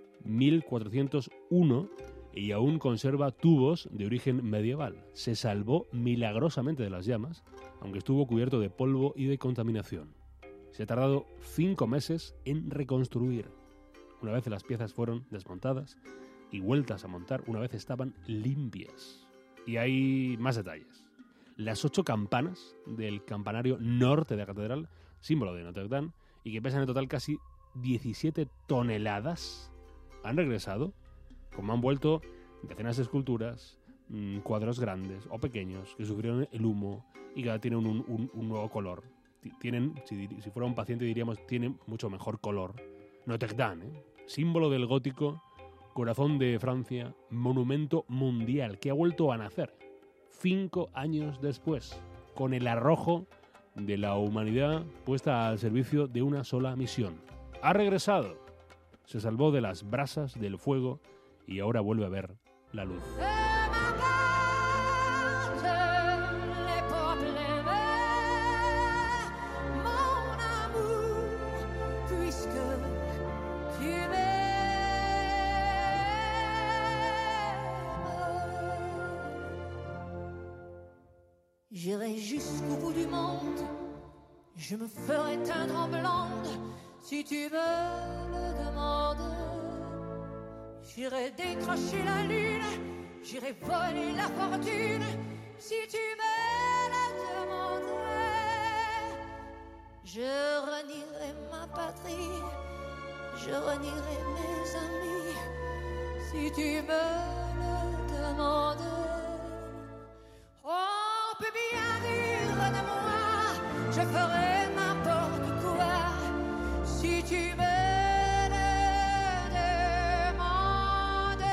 1401 y aún conserva tubos de origen medieval. Se salvó milagrosamente de las llamas, aunque estuvo cubierto de polvo y de contaminación. Se ha tardado 5 meses en reconstruir. Una vez las piezas fueron desmontadas y vueltas a montar, una vez estaban limpias. Y hay más detalles. Las 8 campanas del campanario norte de la catedral, símbolo de Notre Dame, y que pesan en total casi 17 toneladas, han regresado, como han vuelto decenas de esculturas, cuadros grandes o pequeños que sufrieron el humo y que ahora tienen un nuevo color. Tienen, si fuera un paciente diríamos, tienen mucho mejor color. Notre Dame, símbolo del gótico, corazón de Francia, monumento mundial que ha vuelto a nacer 5 años después, con el arrojo de la humanidad puesta al servicio de una sola misión. Ha regresado, se salvó de las brasas del fuego y ahora vuelve a ver la luz. J'irai jusqu'au bout du monde, je me ferai teindre en blonde, si tu me le demandes. J'irai décrocher la lune, j'irai voler la fortune, si tu me le demandes. Je renierai ma patrie, je renierai mes amis, si tu me le demandes. On peut bien dire de moi, je ferai n'importe quoi, si tu me le demandais.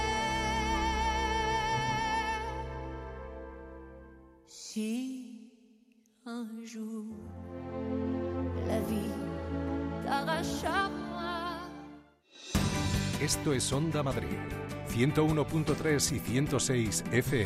Si un jour la vie t'arrache à moi. Esto es Onda Madrid, 101.3 y 106 FM.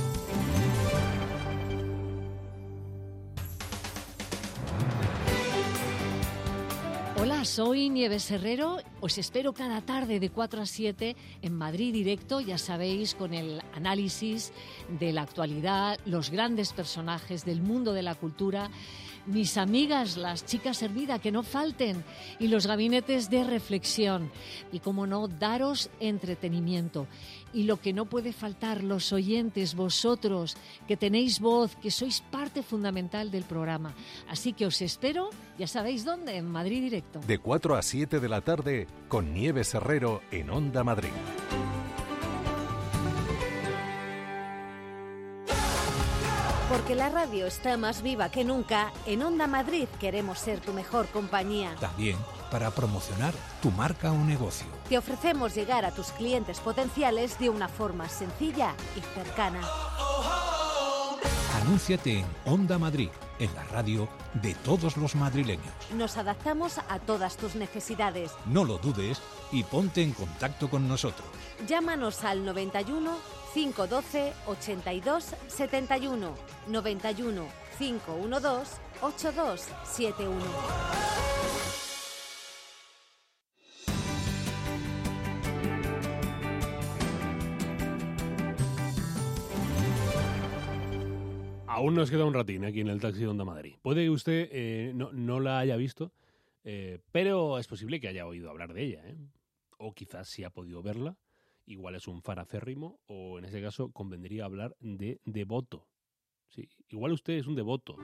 Hola, soy Nieves Herrero. Os espero cada tarde de 4 a 7 en Madrid Directo, ya sabéis, con el análisis de la actualidad, los grandes personajes del mundo de la cultura, mis amigas, las chicas Hervida, que no falten, y los gabinetes de reflexión. Y, como no, daros entretenimiento. Y lo que no puede faltar, los oyentes, vosotros, que tenéis voz, que sois parte fundamental del programa. Así que os espero, ya sabéis dónde, en Madrid Directo. De 4 a 7 de la tarde, con Nieves Herrero en Onda Madrid. Porque la radio está más viva que nunca, en Onda Madrid queremos ser tu mejor compañía. También para promocionar tu marca o negocio. Te ofrecemos llegar a tus clientes potenciales de una forma sencilla y cercana. Anúnciate en Onda Madrid, en la radio de todos los madrileños. Nos adaptamos a todas tus necesidades. No lo dudes y ponte en contacto con nosotros. Llámanos al 91 512 82 71, 91 512 8271. Aún nos queda un ratín aquí en el taxi de Onda Madrid. Puede que usted no la haya visto, pero es posible que haya oído hablar de ella, ¿eh? O quizás sí ha podido verla. Igual es un fan acérrimo, o en ese caso convendría hablar de devoto. Sí, igual usted es un devoto.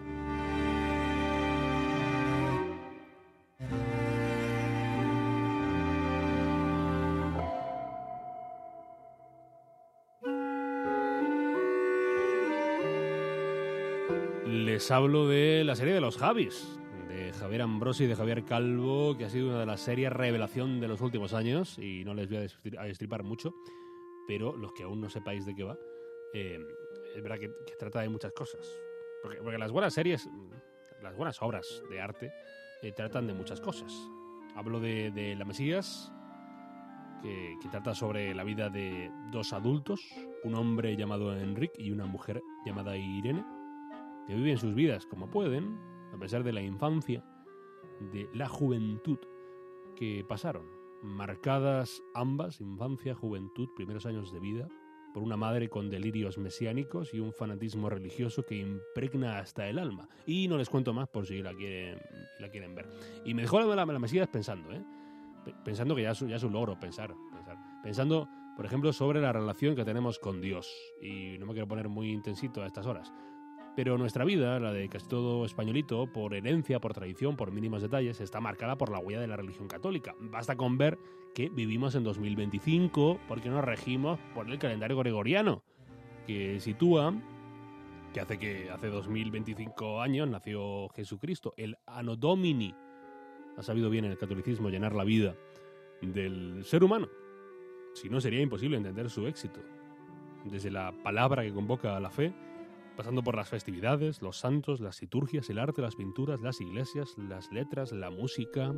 Les hablo de la serie de los Javis, de Javier Ambrosi y de Javier Calvo, que ha sido una de las series revelación de los últimos años, y no les voy a destripar mucho, pero los que aún no sepáis de qué va, es verdad que trata de muchas cosas. Porque las buenas series, las buenas obras de arte, tratan de muchas cosas. Hablo de La Mesías, que trata sobre la vida de dos adultos, un hombre llamado Enrique y una mujer llamada Irene, que viven sus vidas como pueden, a pesar de la infancia, de la juventud que pasaron, marcadas ambas, infancia, juventud, primeros años de vida, por una madre con delirios mesiánicos y un fanatismo religioso que impregna hasta el alma. Y no les cuento más por si la quieren ver. Y me dejó la Mesías pensando, pensando que ya es un logro pensar. Pensando, por ejemplo, sobre la relación que tenemos con Dios. Y no me quiero poner muy intensito a estas horas. Pero nuestra vida, la de casi todo españolito, por herencia, por tradición, por mínimos detalles, está marcada por la huella de la religión católica. Basta con ver que vivimos en 2025 porque nos regimos por el calendario gregoriano. que sitúa que hace 2025 años nació Jesucristo, el Anno Domini. Ha sabido bien el catolicismo llenar la vida del ser humano. Si no, sería imposible entender su éxito. Desde la palabra que convoca a la fe, pasando por las festividades, los santos, las liturgias, el arte, las pinturas, las iglesias, las letras, la música.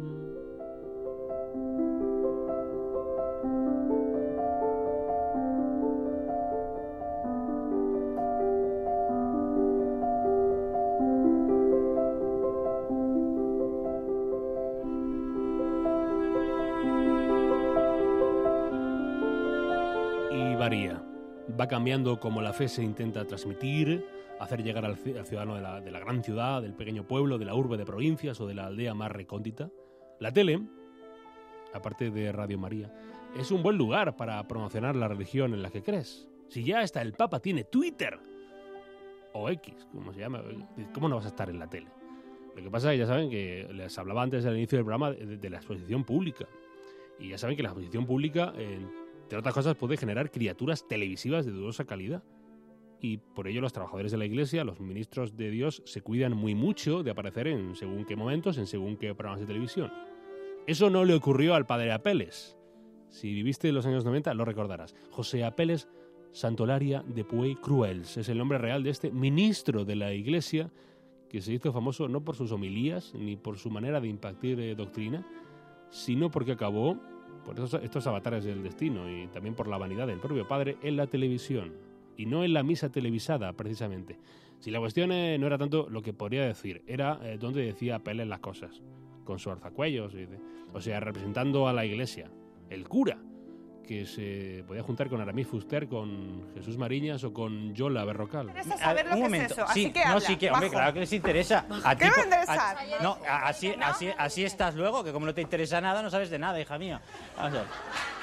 Y varía. Va cambiando como la fe se intenta transmitir, hacer llegar al ciudadano de la gran ciudad, del pequeño pueblo, de la urbe de provincias o de la aldea más recóndita. La tele, aparte de Radio María, es un buen lugar para promocionar la religión en la que crees. Si ya hasta el Papa tiene Twitter, o X, como se llama, ¿cómo no vas a estar en la tele? Lo que pasa es que ya saben que les hablaba antes al inicio del programa de la exposición pública. Y ya saben que la exposición pública, entre otras cosas, puede generar criaturas televisivas de dudosa calidad. Y por ello los trabajadores de la Iglesia, los ministros de Dios, se cuidan muy mucho de aparecer en según qué momentos, en según qué programas de televisión. Eso no le ocurrió al padre Apeles. Si viviste en los años 90, lo recordarás. José Apeles Santolaria de Puey Cruels es el nombre real de este ministro de la Iglesia que se hizo famoso no por sus homilías ni por su manera de impartir doctrina, sino porque acabó por estos avatares del destino y también por la vanidad del propio padre en la televisión y no en la misa televisada precisamente. Si la cuestión no era tanto lo que podría decir, era dónde decía Apeles las cosas, con su alzacuellos, o sea, representando a la Iglesia, el cura, que se podía juntar con Aramis Fuster, con Jesús Mariñas o con Yola Berrocal. Me interesa saber lo que es eso, así que habla, sí que, hombre, bajo. claro que les interesa. A ¿Qué ti, me va a interesar? no, así estás luego, que como no te interesa nada, no sabes de nada, hija mía. Vamos a ver.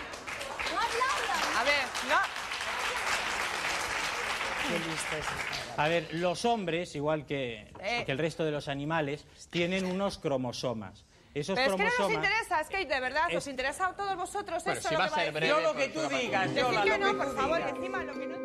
A ver, no. A ver, los hombres, igual que el resto de los animales, tienen unos cromosomas. Esos Pero es que no cromosomas... nos interesa, es que de verdad, ¿os interesa a todos vosotros Bueno, eso? si lo va que a ser decir? breve, yo lo que tú digas, Decid Yola, que lo no, que por tú favor, digas. que encima lo que no...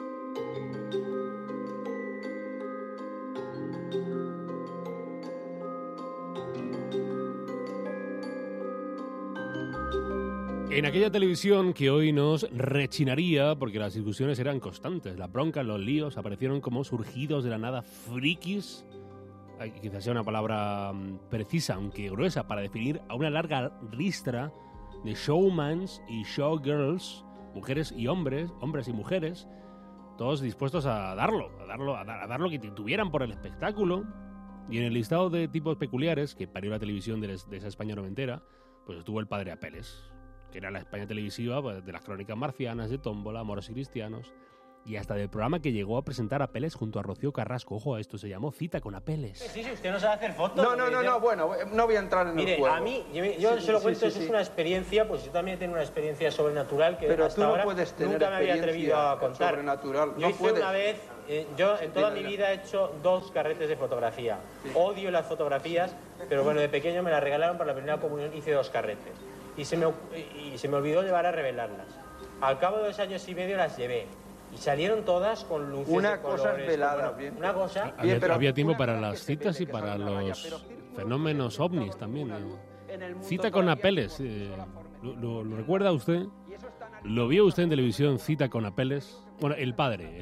En aquella televisión que hoy nos rechinaría porque las discusiones eran constantes, la bronca, los líos aparecieron como surgidos de la nada frikis, quizás sea una palabra precisa aunque gruesa para definir a una larga ristra de showmans y showgirls, mujeres y hombres y mujeres, todos dispuestos a dar lo que tuvieran por el espectáculo. Y en el listado de tipos peculiares que parió la televisión de esa España noventera, pues estuvo el padre Apeles, que era la España televisiva pues, de las crónicas marcianas, de Tómbola, Moros y Cristianos, y hasta del programa que llegó a presentar Apeles junto a Rocío Carrasco. Ojo a esto, se llamó Cita con Apeles. Sí, usted no sabe hacer fotos. No, bueno, no voy a entrar en Mire, el juego. a mí, yo se lo cuento, sí. es una experiencia, pues yo también tengo una experiencia sobrenatural que Pero hasta tú no ahora puedes tener nunca me había atrevido a contar. sobrenatural. Yo No hice puedes. una vez, yo en toda mi vida he hecho 2 carretes de fotografía. Odio las fotografías, pero bueno, de pequeño me las regalaron para la primera comunión, hice 2 carretes. Y se me olvidó llevar a revelarlas. Al cabo de 2 años y medio las llevé. Y salieron todas con luces Una de cosa colores, es velada, bueno, bien. Una cosa... Había tiempo para las citas y para los fenómenos ovnis también. Cita con Apeles, ¿lo recuerda usted? ¿Lo vio usted en televisión, Cita con Apeles? Bueno, el padre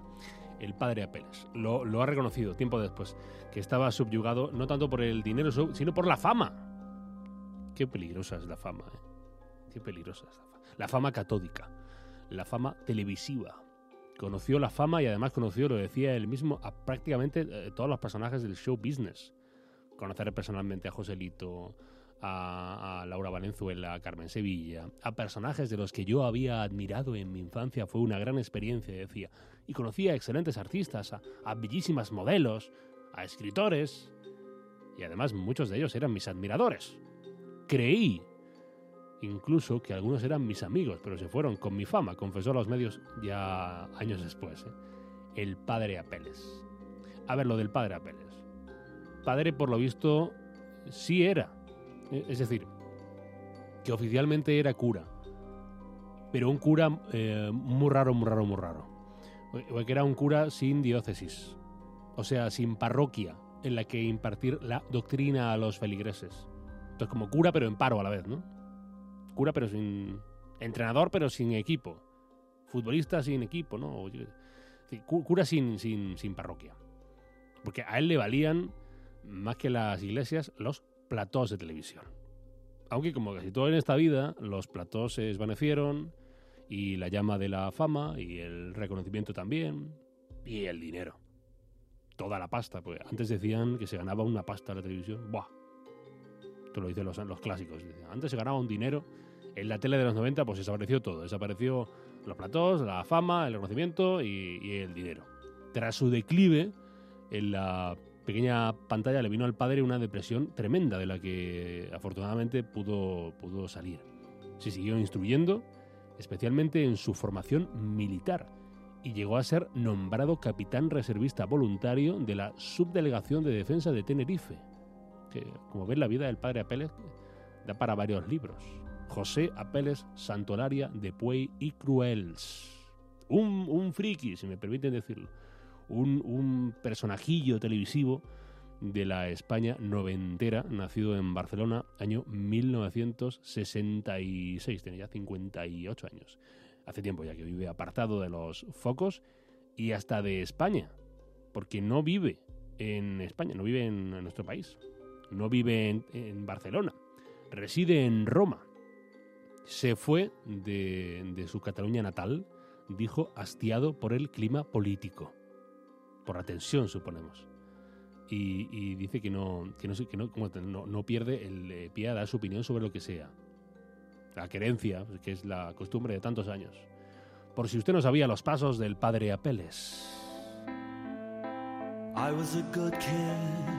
Apeles. Lo ha reconocido tiempo después, que estaba subyugado no tanto por el dinero, sino por la fama. Qué peligrosa es la fama, ¿eh? Qué peligrosa es la fama. La fama catódica, la fama televisiva. Conoció la fama y además conoció, lo decía él mismo, a prácticamente todos los personajes del show business. Conocer personalmente a Joselito, a Laura Valenzuela, a Carmen Sevilla, a personajes de los que yo había admirado en mi infancia, fue una gran experiencia, decía. Y conocí a excelentes artistas, a bellísimas modelos, a escritores, y además muchos de ellos eran mis admiradores. Creí incluso que algunos eran mis amigos, pero se fueron con mi fama, confesó a los medios ya años después. El padre Apeles. A ver, lo del padre Apeles. Padre, por lo visto, sí era. Es decir, que oficialmente era cura. Pero un cura muy raro. o que era un cura sin diócesis, o sea, sin parroquia en la que impartir la doctrina a los feligreses. Entonces, como cura pero en paro a la vez, ¿no? Cura pero sin... entrenador pero sin equipo. Futbolista sin equipo, ¿no? Cura sin parroquia. Porque a él le valían, más que las iglesias, los platós de televisión. Aunque, como casi todo en esta vida, los platós se desvanecieron, y la llama de la fama, y el reconocimiento también, y el dinero. Toda la pasta, porque antes decían que se ganaba una pasta en la televisión. ¡Buah! Esto lo dicen los clásicos. Antes se ganaba un dinero. En la tele de los 90 pues desapareció todo. Desapareció los platós, la fama, el reconocimiento y el dinero. Tras su declive, en la pequeña pantalla le vino al padre una depresión tremenda de la que afortunadamente pudo salir. Se siguió instruyendo, especialmente en su formación militar, y llegó a ser nombrado capitán reservista voluntario de la Subdelegación de Defensa de Tenerife. Que, como ven, la vida del padre Apeles da para varios libros. José Apeles Santolaria de Puey y Cruels. Un friki, si me permiten decirlo. Un personajillo televisivo de la España noventera, nacido en Barcelona, año 1966. Tiene ya 58 años. Hace tiempo ya que vive apartado de los focos y hasta de España, porque no vive en España, no vive en nuestro país. No vive en Barcelona. Reside en Roma. Se fue de su Cataluña natal, dijo, hastiado por el clima político. Por la tensión, suponemos. Y dice que no pierde el pie a dar su opinión sobre lo que sea. La querencia, que es la costumbre de tantos años. Por si usted no sabía los pasos del padre Apeles. I was a good kid.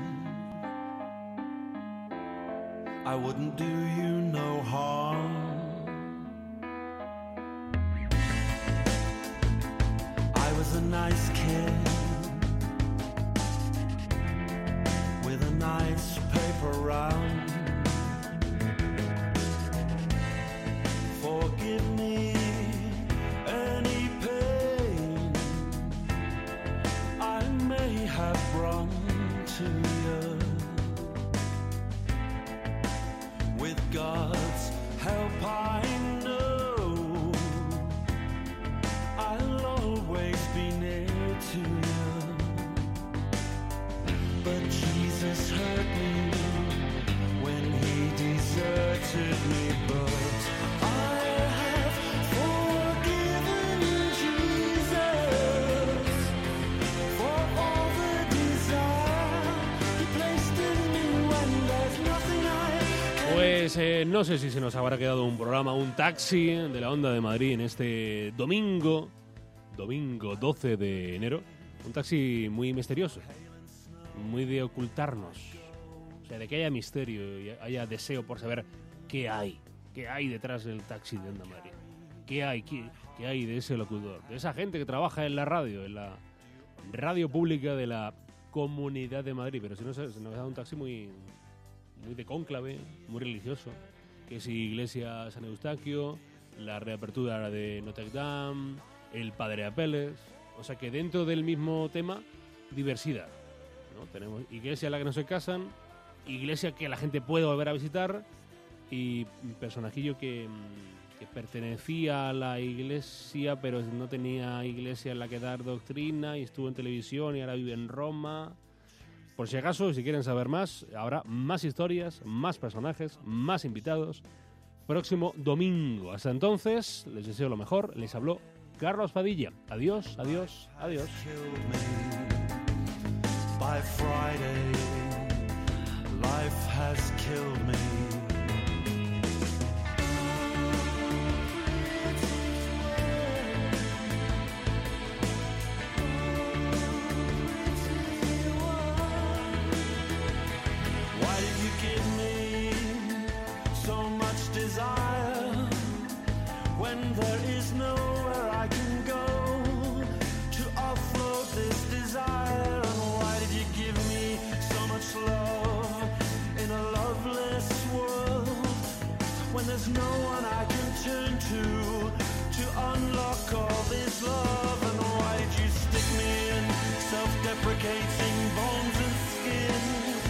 I wouldn't do you no harm. I was a nice kid with a nice paper round. Forgive me any pain I may have brought to you. With God's help I know I'll always be near to you. But Jesus hurt me when he deserted me. But I have forgiven Jesus for all the desire he placed in me when there's nothing I... Pues no sé si se nos habrá quedado un programa, un taxi de la Onda de Madrid en este domingo 12 de enero. Un taxi muy misterioso, muy de ocultarnos, o sea, de que haya misterio y haya deseo por saber qué hay detrás del taxi de Onda Madrid. ¿Qué hay de ese locutor, de esa gente que trabaja en la radio pública de la Comunidad de Madrid? Pero si no, se nos da un taxi muy de cónclave, muy religioso, que es Iglesia San Eustaquio, la reapertura de Notre Dame, el Padre Apeles, o sea que dentro del mismo tema, diversidad, ¿no? Tenemos iglesia en la que no se casan, iglesia que la gente puede volver a visitar y personajillo que pertenecía a la iglesia pero no tenía iglesia en la que dar doctrina y estuvo en televisión y ahora vive en Roma. Por si acaso, si quieren saber más, habrá más historias, más personajes, más invitados. Próximo domingo. Hasta entonces, les deseo lo mejor. Les habló Carlos Padilla. Adiós, adiós, adiós. By Friday, life has killed me. When there is nowhere I can go to offload this desire, and why did you give me so much love in a loveless world when there's no one I can turn to to unlock all this love? And why did you stick me in self-deprecating bones and skin?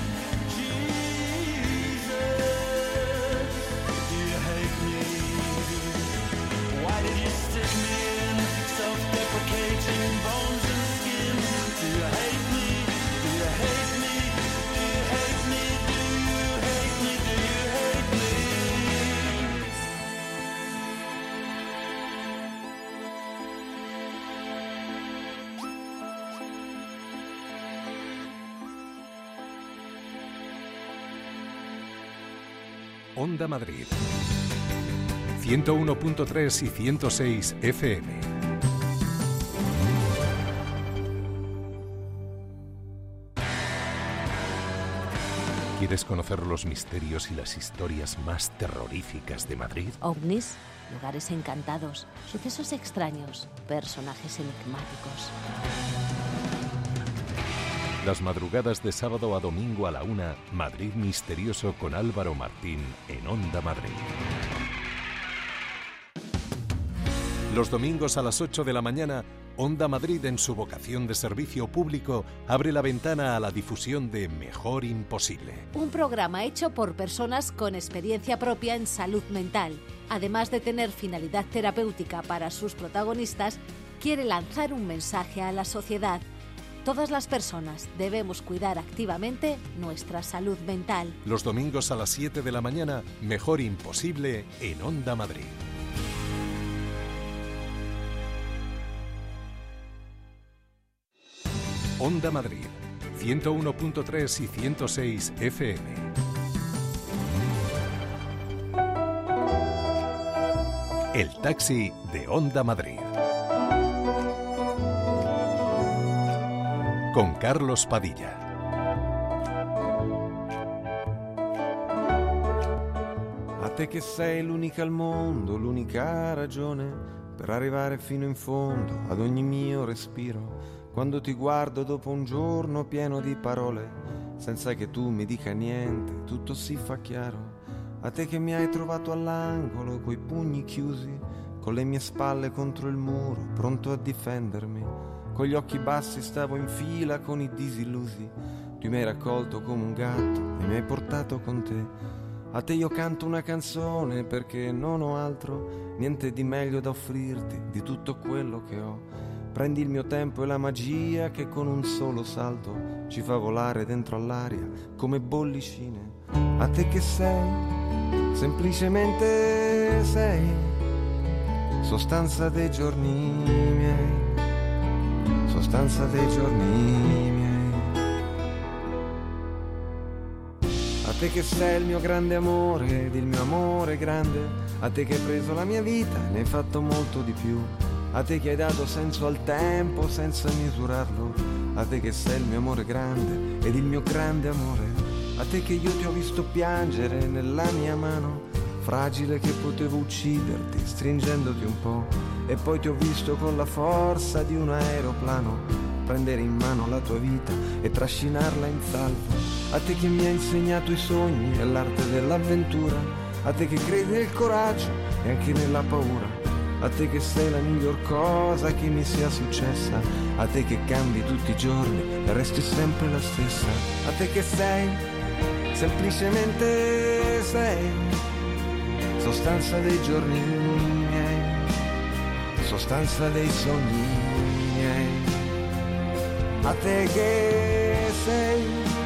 Jesus, do you hate me? Why did you stick me in self-deprecating bones and skin? Do you hate me? Do you hate me? Do you hate me? Do you hate me? Do you hate me? Onda Madrid 101.3 y 106 FM. ¿Quieres conocer los misterios y las historias más terroríficas de Madrid? OVNIs, lugares encantados, sucesos extraños, personajes enigmáticos. Las madrugadas de sábado a domingo a la 1, Madrid Misterioso con Álvaro Martín en Onda Madrid. Los domingos a las 8 de la mañana, Onda Madrid, en su vocación de servicio público, abre la ventana a la difusión de Mejor Imposible. Un programa hecho por personas con experiencia propia en salud mental. Además de tener finalidad terapéutica para sus protagonistas, quiere lanzar un mensaje a la sociedad. Todas las personas debemos cuidar activamente nuestra salud mental. Los domingos a las 7 de la mañana, Mejor Imposible en Onda Madrid. Onda Madrid, 101.3 y 106 FM. El taxi de Onda Madrid. Con Carlos Padilla. A te che sei l'unica al mondo, l'unica ragione per arrivare fino in fondo ad ogni mio respiro. Quando ti guardo dopo un giorno pieno di parole, senza che tu mi dica niente, tutto si fa chiaro. A te che mi hai trovato all'angolo, coi pugni chiusi, con le mie spalle contro il muro, pronto a difendermi. Con gli occhi bassi stavo in fila con i disillusi. Tu mi hai raccolto come un gatto e mi hai portato con te. A te io canto una canzone perché non ho altro, niente di meglio da offrirti di tutto quello che ho. Prendi il mio tempo e la magia che con un solo salto ci fa volare dentro all'aria come bollicine. A te che sei, semplicemente sei, sostanza dei giorni miei, sostanza dei giorni miei. A te che sei il mio grande amore ed il mio amore grande, a te che hai preso la mia vita e ne hai fatto molto di più. A te che hai dato senso al tempo senza misurarlo, a te che sei il mio amore grande ed il mio grande amore, a te che io ti ho visto piangere nella mia mano, fragile che potevo ucciderti stringendoti un po', e poi ti ho visto con la forza di un aeroplano prendere in mano la tua vita e trascinarla in salvo. A te che mi hai insegnato i sogni e l'arte dell'avventura, a te che credi nel coraggio e anche nella paura, a te che sei la miglior cosa che mi sia successa, a te che cambi tutti i giorni e resti sempre la stessa, a te che sei, semplicemente sei, sostanza dei giorni miei, sostanza dei sogni miei, a te che sei,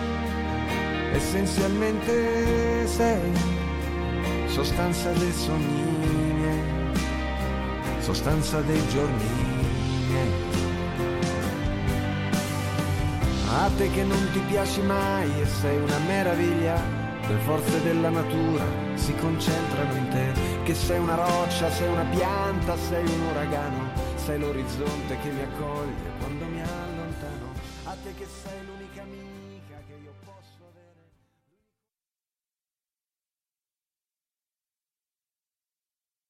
essenzialmente sei, sostanza dei sogni miei, sostanza dei giorni miei. A te che non ti piaci mai e sei una meraviglia, le forze della natura si concentrano in te, che sei una roccia, sei una pianta, sei un uragano, sei l'orizzonte che mi accoglie quando mi allontano. A te che sei l'unica mia